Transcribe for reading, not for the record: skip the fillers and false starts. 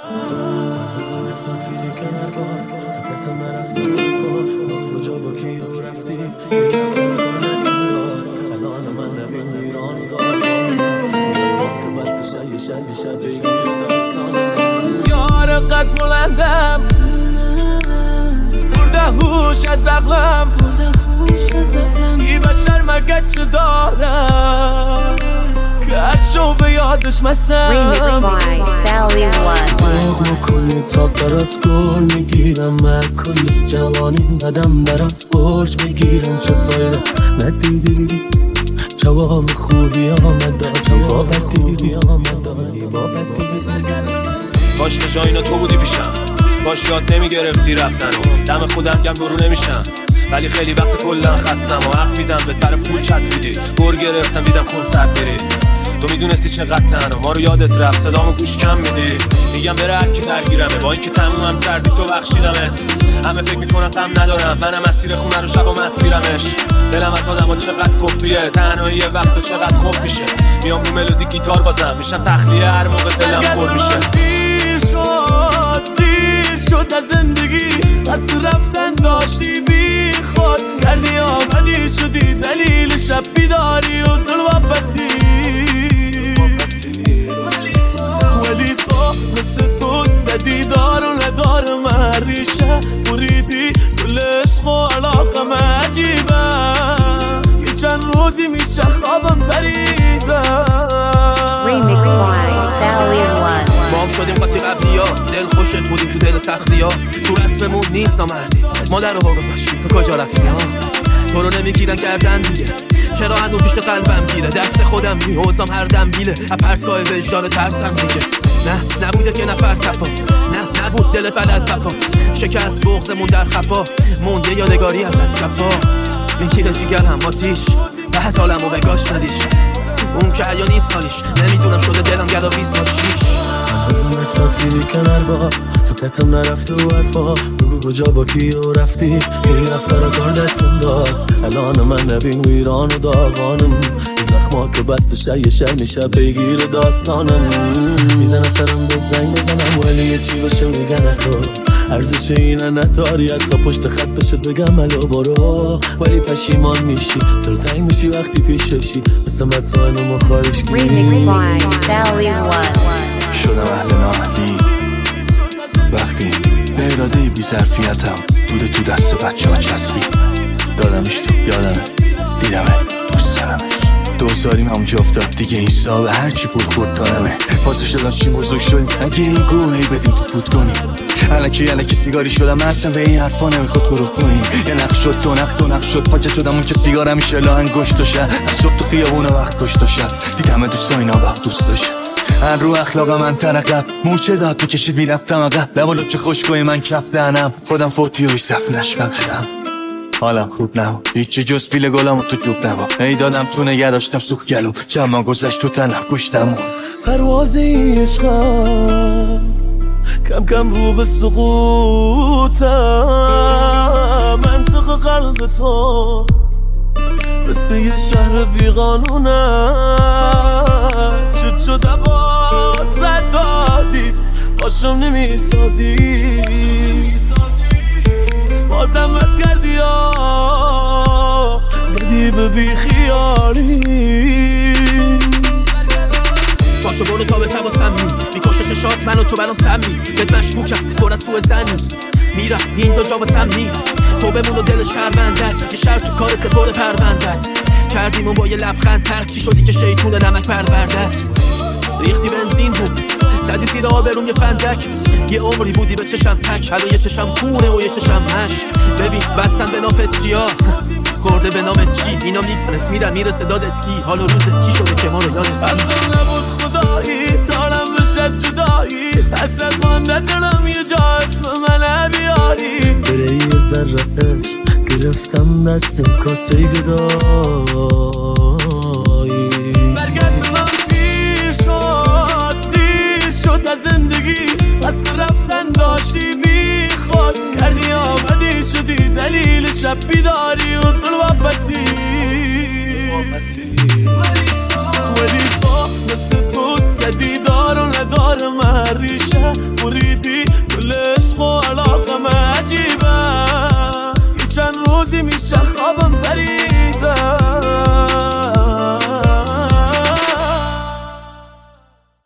روزا نفسات فیزی کنر بار تو پتم نرفته با کجا با کی رو رفتی این رفتن کار دستم دار الان من نبین ایران و دارم زمان که بست شب بگیر داستانم یار قد بلندم برده هوش از عقلم ای بشر مگه چه دارم کشو به یادش مسم ساق میکنی تا برات گل میگیرم من کلی جوانی زدم برات برش بگیرم چه فایده ندیدی جواب خوبی آمد باش به جای اینا تو بودی پیشم باش یاد نمیگرفتی رفتن و دم خودم گم برو نمیشم ولی خیلی وقت کلن خستم و حق میدم به در پول چسبیدی گر گرفتم دیدم خون سرد بری تو میدونستی چقدر تنها ما رو یادت رفت صدامو گوش کم میدی میگم بره هرکی درگیرمه با اینکه تمومم کردی تو بخشیدمت همه فکر میکنم تم ندارم منم مسیر خونه رو شب و مسیرمش دلم از آدم ها چقدر کفریه تنهایی وقت و چقدر خوب میشه میام رو ملودی گیتار بازم میشم تخلیه هر موقع دلم پر میشه شد از زندگی پس رفتن داشتی بی خود کردی آمدی شدی دلیل شب بیداری و دل واپسی ولی تو مثل تو زدی دار و ندار من ریشه بریدی کل عشق و علاقم عجیبم یه چند روزی میشه خوابم بریدم ما هم شدیم قاطی قبلی ها دل خوشت بودیم تو دل سختی ها تو رسممون نیست نامردی مادر رو گذاشتیم تو کجا رفتی ها تو رو نمیگیرن کردن دیگه چرا هنو پیش قلبم گیره دست خودم میحوزم هر دم بیله اپرتگاه وجدان ترتم دیگه نه نبوده که نفر تفا نه نبود دل بلد وفا شکست بغزمون در خفا مونده یادگاری ازت کفا این کیل جیگر هم آتیش به حت عالمو بگاش ندیش اون که حیا نیست حالیش نمیدونم شده دلم گدا 20 سال شیش روزا نفسات فیلی کنر با تو پتم نرفته و حرفا بگو کجا با کی رو رفتی این رفتن کار دستم دار الان من نبین ویران و داغانم زخما که بست شر میشه بگیر داستانم میزنه سرم بهت زنگ بزنم ولی یه چی باشه میگن نکن ارزش اینه نداری تا پشت خط بشه بگم الو برو ولی پشیمان میشی تو تنگ میشی وقتی پیششی مثل مطمئن و مخارش گیری شدم اهل نااهلی وقتی به اراده بی ظرفیتم دوده تو دست بچه ها چسبی دادمش تو یادمه دیدمه دوست دارمش دوزاریم همونجا افتاد دیگه این صاحبه هرچی پول خورد دارمه پاسش دادم چی بزرگ شدیم اگه این گوهی بدیم تو فوت کنیم الکی سیگاری شدم من اصلا به این حرفا نمیخواد برو کنیم یه نقش شد دو نقش شد پاچه شدم اون که سیگار همیشه لاهن گشت و شد از صبح تو خیابون وقت گشت و شد دیدمه دوستا اینا وقت دوست داشت هر رو اخلاق من ترقب موچه داد میکشید میرفتم عقب لبالو چه خوشگوی من کف دهنم خودم فوتی و صف نشبقدم حالم خوب نبود هیچی جز پیل گلم و تو جوب نبود ای دادم تو نگه داشتم سوخ گلوم چما گذشت تو تنم گوشتم پروازی عشقم کم کم رو به سقوطم منطق قلب تو مثل یه شهر بیقانونم چود شد عباد رد دادی باشم نمیسازی بازم بس کردی زدی به بیخیالی باشو برو تا به تباسم میکشه ششات منو تو برام سمی بهت مشکوکم پر از سوء زنی میرم این دو جا واسم نی تو بمون و دل شهروندت یه شهر تو کارت پر پروندت کردیمون با یه لبخند ترک چی شدی که شیطون نمک پروردت ریختی بنزین بود زدی زیر آبروم یه فندک یه عمری بودی به چشم تک الان یه چشم خونه و یه چشم مش ببین بستن به نافت چیا خورده به نامت چی اینا میپنت میرن میرسه دادت کی حالا روزت چی شده که ما رو یادت نبود خدایی دارم بشه جدایی اصلا خواندن دارم یه جا اسم من بیاری بره یه ذره عشق گرفتم دستم کاسه گدایی برگرد من سیر شد از زندگی پس رفتن داشتی بی خود کردی آمدی شدی دلیل شب بیداری و دل واپسی ولی تو مثل تو زدی دار و ندار سر من ریشه بریدی کل عشق و علاقم عجیبه یه چند روزی میشه خوابم بری